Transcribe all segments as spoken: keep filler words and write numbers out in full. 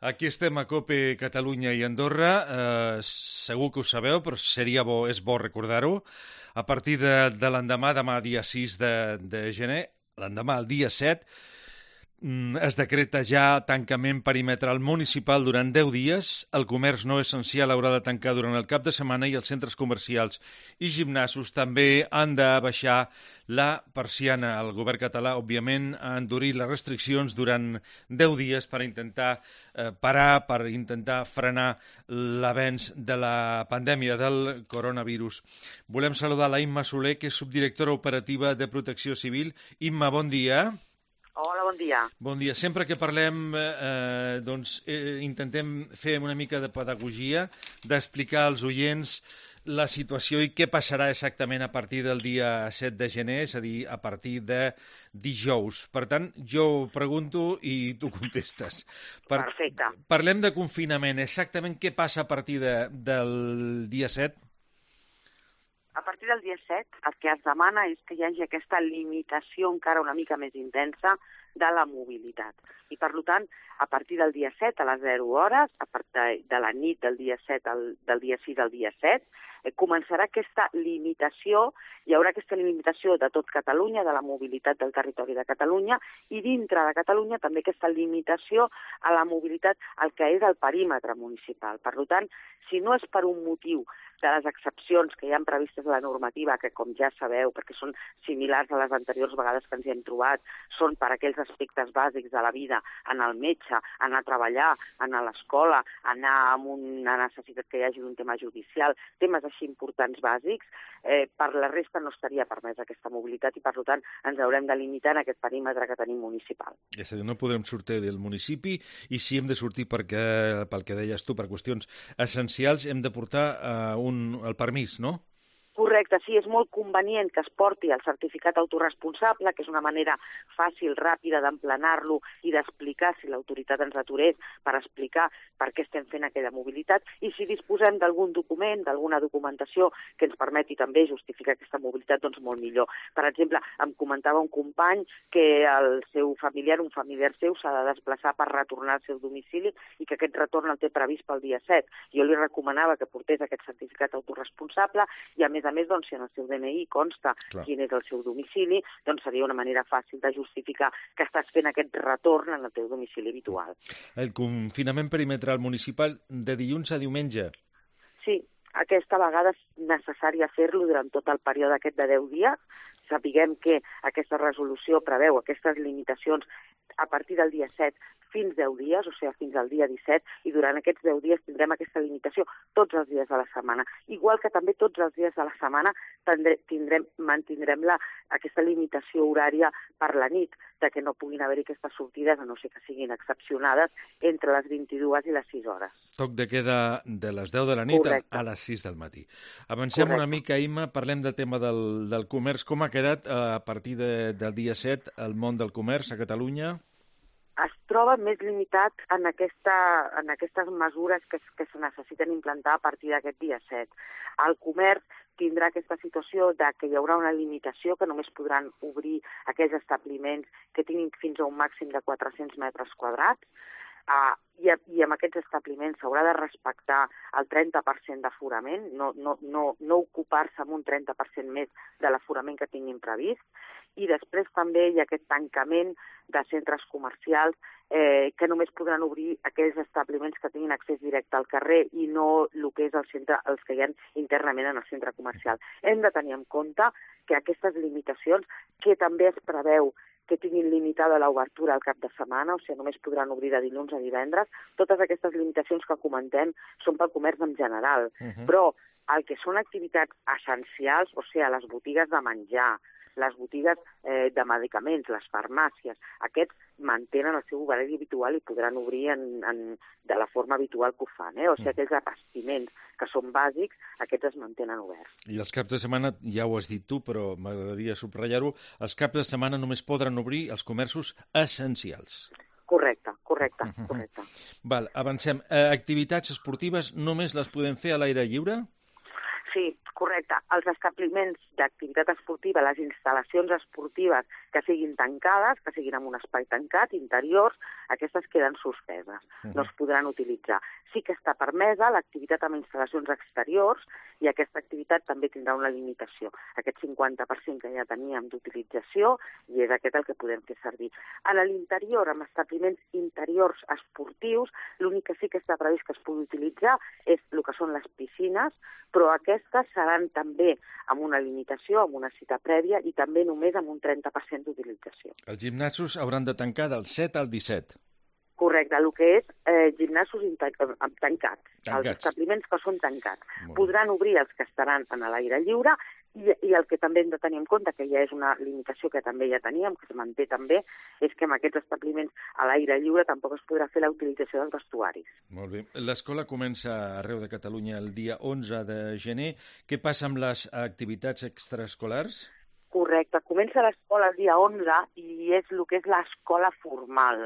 Aquí estem a COPE Catalunya i Andorra. Eh, segur que ho sabeu, però seria bo, és bo recordar-ho. A partir de, de l'endemà, demà dia sis de, de gener, l'endemà el dia set, es decreta ja tancament perimetral municipal durant deu dies. El comerç no essencial haurà de tancar durant el cap de setmana i els centres comercials i gimnasos també han de baixar la persiana. El govern català, òbviament, ha endurit les restriccions durant deu dies per intentar eh, parar, per intentar frenar l'avenç de la pandèmia del coronavirus. Volem saludar la Imma Soler, que és subdirectora operativa de Protecció Civil. Imma, bon dia. Hola, bon dia. Bon dia. Sempre que parlem, eh, doncs, eh, intentem fer una mica de pedagogia, d'explicar als oients la situació i què passarà exactament a partir del dia set de gener, és a dir, a partir de dijous. Per tant, jo pregunto i tu contestes. Per... Perfecte. Parlem de confinament. Exactament què passa a partir de, del dia set? A partir del dia set, el que es demana és que hi hagi aquesta limitació encara una mica més intensa de la mobilitat. I, per tant, a partir del dia set, a les zero hores, a partir de la nit del dia set al, del dia sis al dia set, eh, començarà aquesta limitació, hi haurà aquesta limitació de tot Catalunya, de la mobilitat del territori de Catalunya, i dintre de Catalunya també aquesta limitació a la mobilitat al que és el perímetre municipal. Per tant, si no és per un motiu de les excepcions que hi ha previstes a la normativa, que com ja sabeu, perquè són similars a les anteriors vegades que ens hi hem trobat, són per aquells aspectes bàsics de la vida, anar al metge, anar a treballar, anar a l'escola, anar amb una necessitat que hi hagi d'un tema judicial, temes així importants bàsics, eh, per la resta no estaria permesa aquesta mobilitat i, per tant, ens haurem de limitar en aquest perímetre que tenim municipal. És a dir, no podrem sortir del municipi i si hem de sortir perquè, pel que deies tu, per qüestions essencials, hem de portar eh, un el permís, no? Correcte, sí, és molt convenient que es porti el certificat autoresponsable, que és una manera fàcil, ràpida d'emplenar-lo i d'explicar si l'autoritat ens aturés per explicar per què estem fent aquella mobilitat i si disposem d'algun document, d'alguna documentació que ens permeti també justificar aquesta mobilitat, doncs molt millor. Per exemple, em comentava un company que el seu familiar, un familiar seu, s'ha de desplaçar per retornar al seu domicili i que aquest retorn el té previst pel dia set. Jo li recomanava que portés aquest certificat autoresponsable i, a més a més, doncs, si en el seu D N I consta Clar. Quin és el seu domicili, doncs seria una manera fàcil de justificar que estàs fent aquest retorn en el teu domicili habitual. El confinament perimetral municipal de dilluns a diumenge. Sí, aquesta vegada és necessari fer-lo durant tot el període aquest de deu dies. Sapiguem que aquesta resolució preveu aquestes limitacions a partir del dia set fins deu dies, o sigui, fins al dia disset, i durant aquests deu dies tindrem aquesta limitació tots els dies de la setmana. Igual que també tots els dies de la setmana tindrem, mantindrem la, aquesta limitació horària per la nit, de que no puguin haver-hi aquestes sortides, a no ser que siguin excepcionades, entre les vint-i-dues i les sis hores. Toc de queda de les deu de la nit Correcte. A les sis del matí. Avancem Correcte. Una mica, Imma, parlem del tema del, del comerç. Com ha quedat a partir de, del dia set el món del comerç a Catalunya? Es troba més limitat en, aquesta, en aquestes mesures que, que se necessiten implantar a partir d'aquest dia set. El comerç tindrà aquesta situació de que hi haurà una limitació, que només podran obrir aquells establiments que tinguin fins a un màxim de quatre-cents metres quadrats, uh, i, i amb aquests establiments s'haurà de respectar el trenta per cent d'aforament, no, no, no, no ocupar-se amb un trenta per cent més de l'aforament que tinguin previst, i després també hi ha aquest tancament de centres comercials eh, que només podran obrir aquells establiments que tinguin accés directe al carrer i no el que és el centre, els que hi ha internament en el centre comercial. Hem de tenir en compte que aquestes limitacions, que també es preveu que tinguin limitada l'obertura al cap de setmana, o sigui, només podran obrir de dilluns a divendres, totes aquestes limitacions que comentem són pel comerç en general, uh-huh. però el que són activitats essencials, o sigui, les botigues de menjar, les botigues eh, de medicaments, les farmàcies, aquests mantenen el seu horari habitual i podran obrir en, en, de la forma habitual que ho fan. Eh? O sigui, aquells abastiments que són bàsics, aquests es mantenen oberts. I els caps de setmana, ja ho has dit tu, però m'agradaria subratllar-ho, els caps de setmana només podran obrir els comerços essencials. Correcte, correcte, correcte. Val, avancem. Eh, activitats esportives només les podem fer a l'aire lliure? Sí, correcte. Els establiments d'activitat esportiva, les instal·lacions esportives que siguin tancades, que siguin en un espai tancat, interiors, aquestes queden suspeses, uh-huh. no es podran utilitzar. Sí que està permesa l'activitat amb instal·lacions exteriors i aquesta activitat també tindrà una limitació. Aquest cinquanta per cent que ja teníem d'utilització i és aquest el que podem fer servir. A l'interior, amb establiments interiors esportius, l'únic que sí que està previst que es pugui utilitzar és el que són les piscines, però aquestes seran també amb una limitació, amb una cita prèvia i també només amb un trenta per cent d'utilització. Els gimnasos hauran de tancar del set al disset. Correcte, el que és eh, gimnasos tancats, tancats, els establiments que són tancats. Podran obrir els que estaran en l'aire lliure i, i el que també hem de tenir en compte, que ja és una limitació que també ja teníem, que es manté també, és que en aquests establiments a l'aire lliure tampoc es podrà fer la utilització dels vestuaris. Molt bé. L'escola comença arreu de Catalunya el dia onze de gener. Què passa amb les activitats extraescolars? Correcte, comença l'escola el dia onze i és el que és l'escola formal,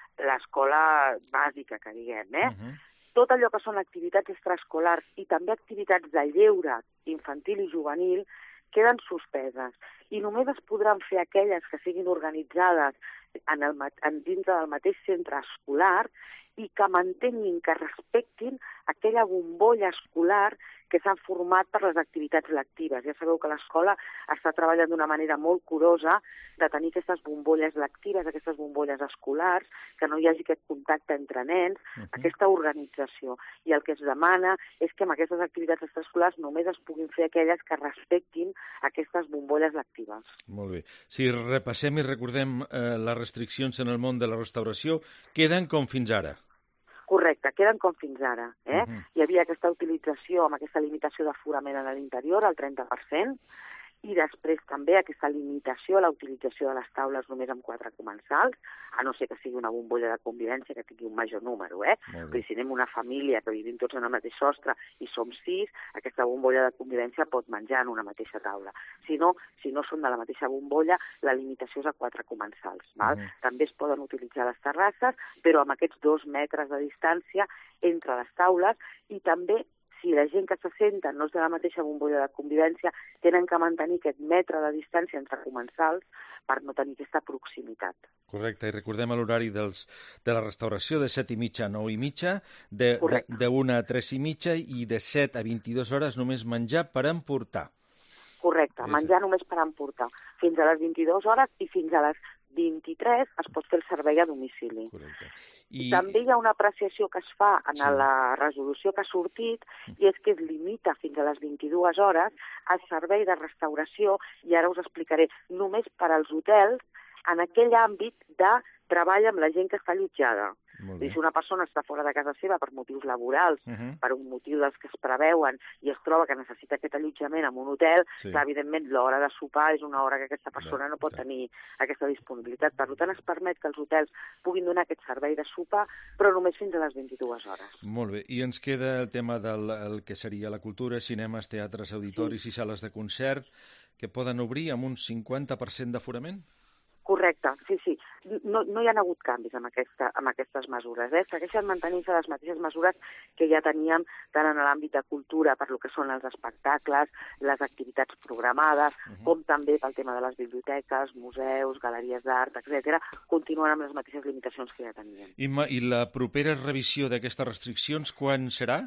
l'escola bàsica, que diguem, eh? Uh-huh. Tot allò que són activitats extraescolars i també activitats de lleure infantil i juvenil queden suspeses i només es podran fer aquelles que siguin organitzades en el, en dintre del mateix centre escolar i que mantenguin, que respectin aquella bombolla escolar que s'han format per les activitats lectives. Ja sabeu que l'escola està treballant d'una manera molt curosa de tenir aquestes bombolles lectives, aquestes bombolles escolars, que no hi hagi aquest contacte entre nens, uh-huh. aquesta organització. I el que es demana és que amb aquestes activitats extraescolars només es puguin fer aquelles que respectin aquestes bombolles lectives. Molt bé. Si repassem i recordem eh, les restriccions en el món de la restauració, queden com fins ara. Correcte, queden com fins ara. Eh? Uh-huh. Hi havia aquesta utilització amb aquesta limitació d'aforament a l'interior, al trenta per cent, i després també aquesta limitació a la utilització de les taules només amb quatre comensals, a no ser que sigui una bombolla de convivència que tingui un major número, eh? Perquè si anem una família que vivim tots en el mateix sostre i som sis, aquesta bombolla de convivència pot menjar en una mateixa taula. Si no, si no són de la mateixa bombolla, la limitació és a quatre comensals. Val? Uh-huh. També es poden utilitzar les terrasses, però amb aquests dos metres de distància entre les taules i també si la gent que se senta no és de la mateixa bombolla de convivència, tenen que mantenir aquest metre de distància entre comensals per no tenir aquesta proximitat. Correcte, i recordem l'horari dels, de la restauració de set i mitja a nou i mitja, de, de, de una a tres i mitja i de set a vint-i-dues hores només menjar per emportar. Correcte, menjar només per emportar. Fins a les vint-i-dues hores i fins a les vint-i-tres es pot fer el servei a domicili. Correcte. I... També hi ha una apreciació que es fa en sí. la resolució que ha sortit i és que es limita fins a les vint-i-dues hores el servei de restauració, i ara us explicaré, només per als hotels en aquell àmbit de treball amb la gent que està allotjada. I si una persona està fora de casa seva per motius laborals, uh-huh. per un motiu dels que es preveuen i es troba que necessita aquest allotjament en un hotel, sí. clar, evidentment l'hora de sopar és una hora que aquesta persona no pot tenir aquesta disponibilitat. Per tant, es permet que els hotels puguin donar aquest servei de sopar, però només fins a les vint-i-dues hores. Molt bé. I ens queda el tema del el que seria la cultura, cinemes, teatres, auditoris sí. i sales de concert, que poden obrir amb un cinquanta per cent d'aforament? Correcte, sí, sí. No, no hi ha hagut canvis amb, aquesta, amb aquestes mesures. Eh? Segueixen mantenint-se les mateixes mesures que ja teníem tant en l'àmbit de cultura, per lo que són els espectacles, les activitats programades, uh-huh. com també pel tema de les biblioteques, museus, galeries d'art, etcètera. Continuen amb les mateixes limitacions que ja teníem. I, i la propera revisió d'aquestes restriccions quan serà?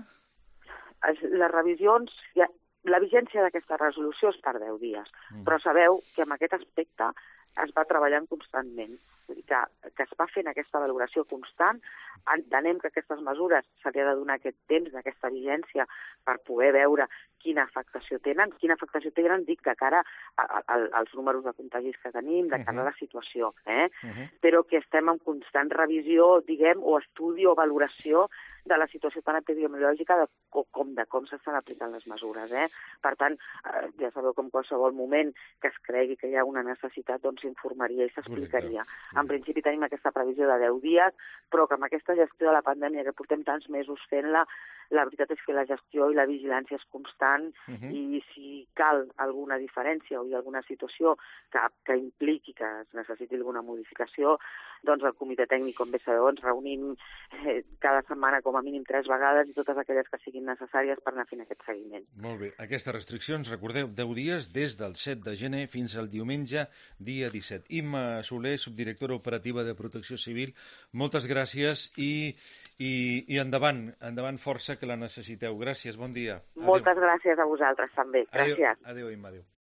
Les revisions... Ja, la vigència d'aquesta resolució és per deu dies, uh-huh. però sabeu que amb aquest aspecte es va treballant constantment, vull dir que, que es va fent aquesta valoració constant, entenem que aquestes mesures se li ha de donar aquest temps d'aquesta vigència per poder veure quina afectació tenen, quina afectació tenen, dic, de cara a, a, a, als números de contagis que tenim, de cara a la situació, eh? Uh-huh. Però que estem en constant revisió, diguem, o estudi o valoració de la situació tan epidemiològica de com, de com s'estan aplicant les mesures. Eh? Per tant, eh, ja sabeu que en qualsevol moment que es cregui que hi ha una necessitat, doncs s'informaria i s'explicaria. En principi tenim aquesta previsió de deu dies, però que amb aquesta gestió de la pandèmia que portem tants mesos fent-la, la veritat és que la gestió i la vigilància és constant uh-huh. i si cal alguna diferència o hi ha alguna situació que, que impliqui que es necessiti alguna modificació, doncs el comitè tècnic, com bé sabeu, ens reunim eh, cada setmana com a mínim tres vegades i totes aquelles que siguin necessàries per anar fent aquest seguiment. Molt bé. Aquestes restriccions, recordeu, deu dies des del set de gener fins al diumenge, dia disset. Imma Soler, subdirectora operativa de Protecció Civil, moltes gràcies i, i, i endavant, endavant força que la necessiteu. Gràcies, bon dia. Moltes gràcies a vosaltres també. Gràcies. Adéu, adéu Imma, adéu.